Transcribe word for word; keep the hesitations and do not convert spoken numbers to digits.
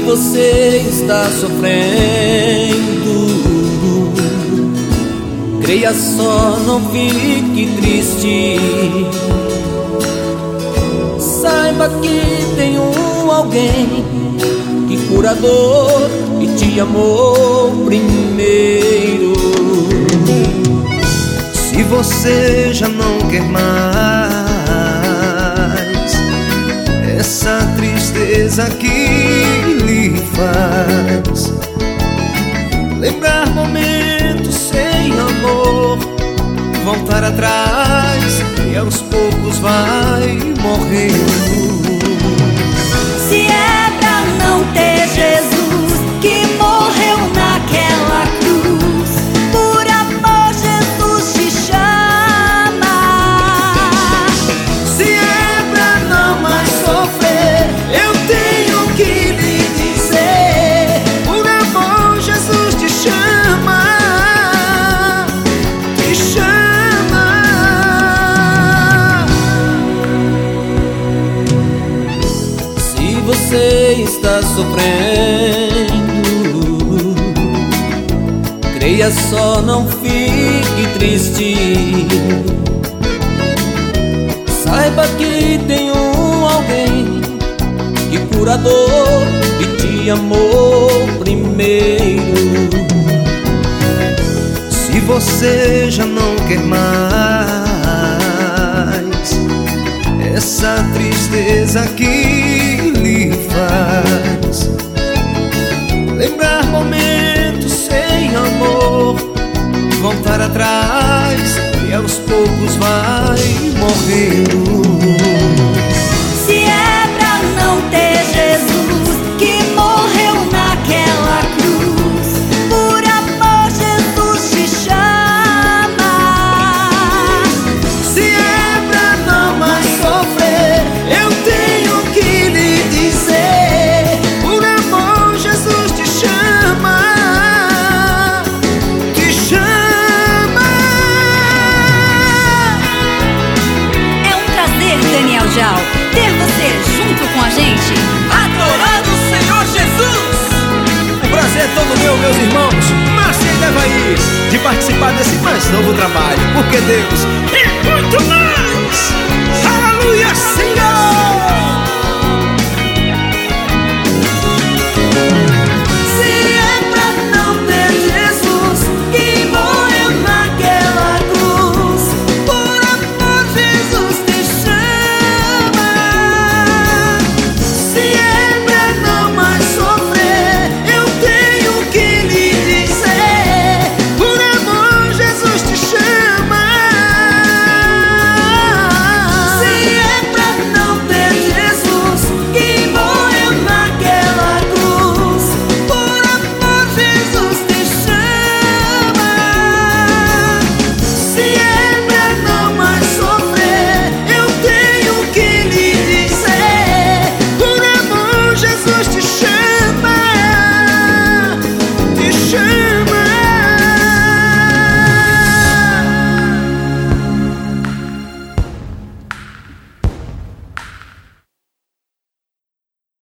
você está sofrendo, creia só, não fique triste. Saiba que tem um alguém que cura a dor e te amou primeiro. Se você já não quer mais essa tristeza que lhe faz lembrar momentos sem amor, voltar atrás e aos poucos vai morrendo. Se é pra não ter Jesus que morreu naquela cruz, por amor Jesus te chama. Se é pra não mais sofrer, eu tenho que lhe dizer, por amor Jesus te chama, te chama. Se você está sofrendo, creia só, não fique triste. Saiba que tem um alguém que cura a dor e te amou primeiro. Se você já não quer mais essa tristeza que lhe faz lembrar momentos sem amor, voltar atrás e aos poucos vai morrendo. Se é pra não ter Jesus que morreu naquela cruz, por amor Jesus te chama. Se é pra não mais sofrer, eu tenho que lhe dizer, por amor Jesus te chama, te chama. É um prazer, Daniel Jal, ter você junto com a gente, adorando o Senhor Jesus. O prazer é todo meu, meus irmãos, Márcia e Devair, de participar desse mais novo trabalho, porque Deus